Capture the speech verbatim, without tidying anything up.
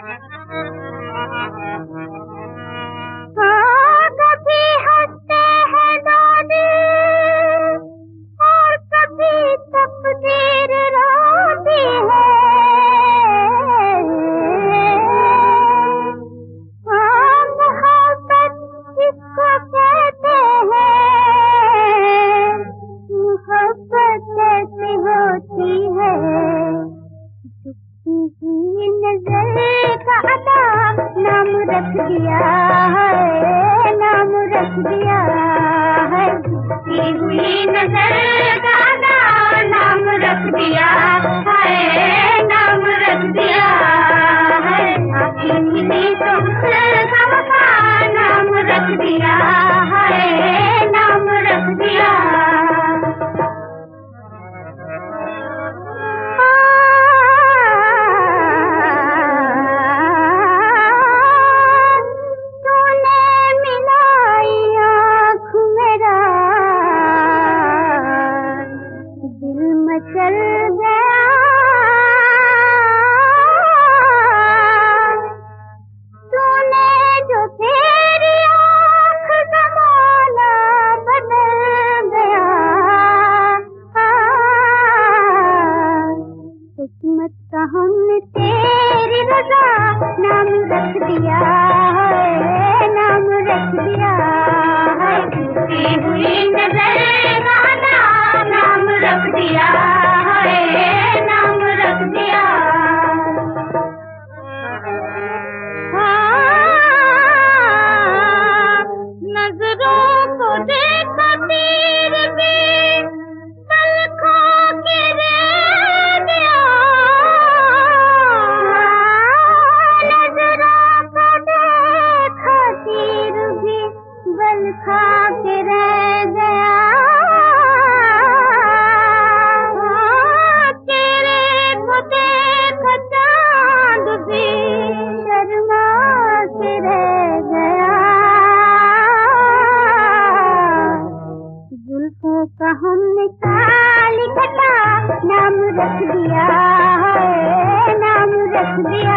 हाँ, कभी हंसते हैं दादी और कभी तकदीर रोती है। हाँ, मोहब्बत किसको कहते हैं, मोहब्बत कैसी होती है। झुकती हुई नजर का अदा नाम रख दिया है, नाम रख दिया है। झुकती हुई नजर का अदा नाम रख दिया है, नाम रख दिया है। आँखें मिली तो उसका वफा नाम रख दिया है, नाम रख दिया। चल गया तूने जो तेरी आँख ज़माना बदल गया। किस्मत का हमने तेरी रज़ा नाम रख दिया है, नाम रख दिया है। टूटी हुई नजर का अदा नाम रख दिया है, नाम रख दिया। हाँ, नजरों को देखा तीर भी पल खो के रह गया। नजरों को देखा तीर भी पल खा के रह गया। शर्मा से रह गया। जुल्फों का हमने काली घटा नाम रख दिया है, नाम रख दिया।